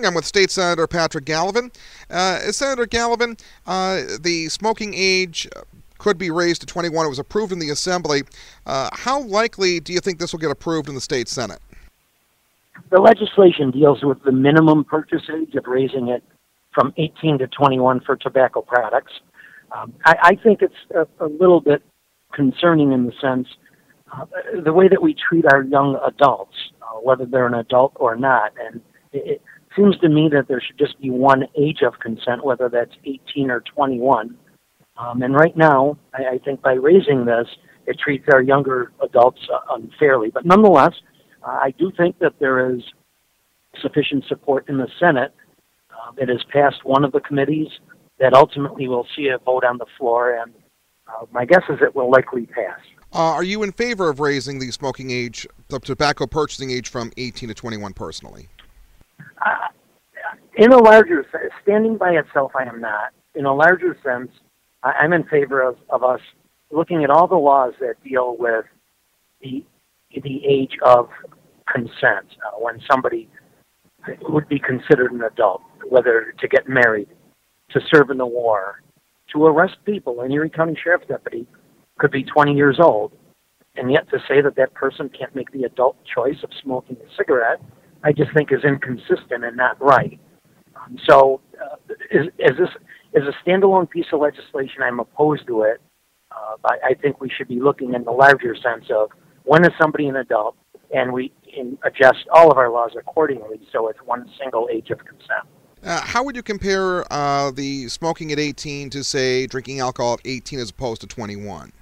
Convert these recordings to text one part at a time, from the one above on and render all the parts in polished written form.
I'm with State Senator Patrick Gallivan. Senator Gallivan, the smoking age could be raised to 21. It was approved in the Assembly. How likely do you think this will get approved in the state Senate? The legislation deals with the minimum purchase age of raising it from 18 to 21 for tobacco products. I think it's a little bit concerning in the sense the way that we treat our young adults, whether they're an adult or not. And it seems to me that there should just be one age of consent, whether that's 18 or 21. And right now, I think by raising this, it treats our younger adults unfairly. But nonetheless, I do think that there is sufficient support in the Senate. It has passed one of the committees that ultimately will see a vote on the floor, and my guess is it will likely pass. Are you in favor of raising the smoking age, the tobacco purchasing age from 18 to 21 personally? In a larger sense, standing by itself, I am not. In a larger sense, I'm in favor of us looking at all the laws that deal with the age of consent, when somebody would be considered an adult, whether to get married, to serve in the war, to arrest people. An Erie County Sheriff's deputy could be 20 years old, and yet to say that that person can't make the adult choice of smoking a cigarette, I just think is inconsistent and not right. So, as a standalone piece of legislation, I'm opposed to it. I think we should be looking in the larger sense of when is somebody an adult, and we adjust all of our laws accordingly so it's one single age of consent. How would you compare the smoking at 18 to, say, drinking alcohol at 18 as opposed to 21?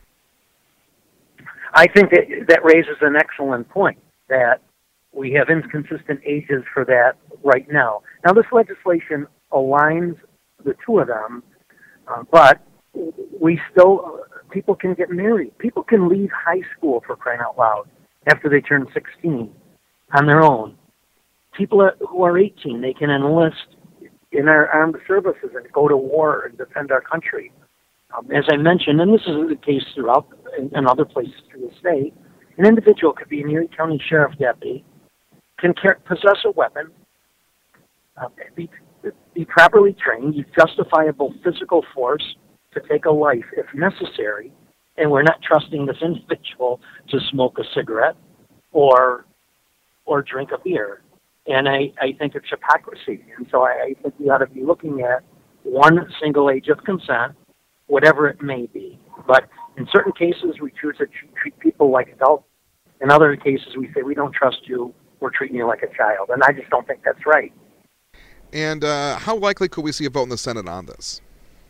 I think that raises an excellent point, that we have inconsistent ages for that right now. Now, this legislation aligns the two of them, but people can get married. People can leave high school, for crying out loud, after they turn 16 on their own. People who are 18, they can enlist in our armed services and go to war and defend our country. As I mentioned, and this is the case throughout in other places through the state, an individual could be an Erie County Sheriff deputy, can possess a weapon, be properly trained, use justifiable physical force to take a life if necessary, and we're not trusting this individual to smoke a cigarette or drink a beer. And I think it's hypocrisy. And so I think we ought to be looking at one single age of consent, whatever it may be. But in certain cases, we choose to treat people like adults. In other cases, we say, we don't trust you, we're treating you like a child. And I just don't think that's right. And how likely could we see a vote in the Senate on this?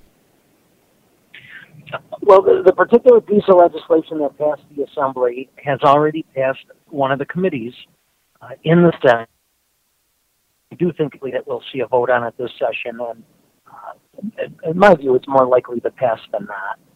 Well, the particular piece of legislation that passed the Assembly has already passed one of the committees in the Senate. I do think that we'll see a vote on it this session, and in my view, it's more likely to pass than not.